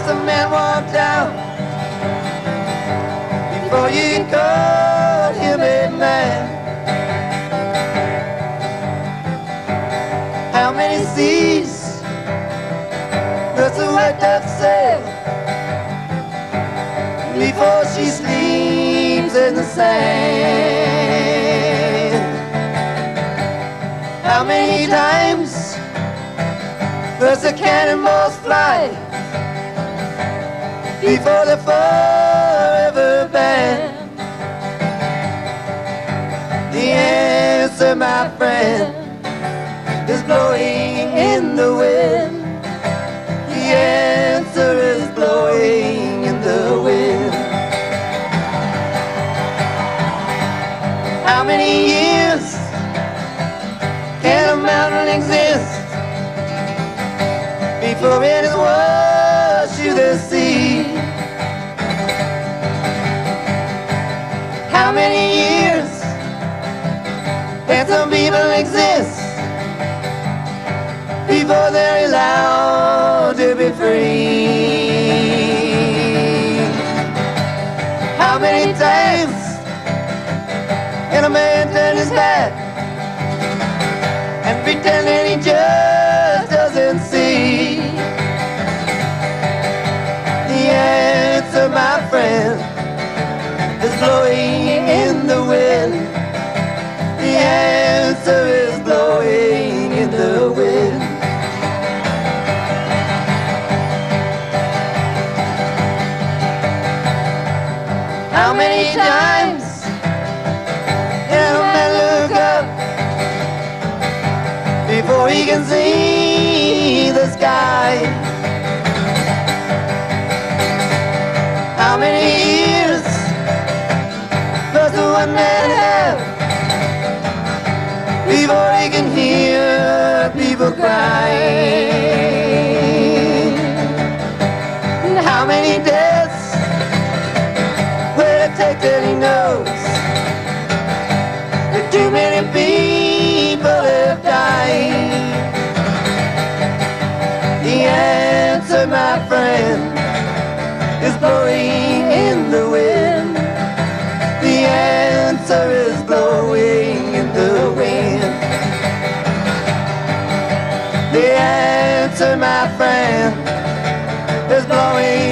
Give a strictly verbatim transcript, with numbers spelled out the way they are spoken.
a man walked out before you call him a man. How many seas does a white dove sail before she sleeps in the sand? How many times does the cannonballs fly before the forever band? The answer, my friend, is blowing in the wind. The answer is blowing in the wind. How many years can a mountain exist before it is washed to the sea? How many years can some people exist before they're allowed to be free? How many times can a man turn his back and pretend that he just doesn't see? The answer, my friend, is blowing in the wind. The answer is blowing in the wind. How many times can a man look up before he can see the sky? How many years does the one man have before he can hear people cry? And how many deaths will it take till he knows that too many people have died? The answer, my friend, is blowing in the wind. The answer is blowing in the wind. The answer, my friend, is blowing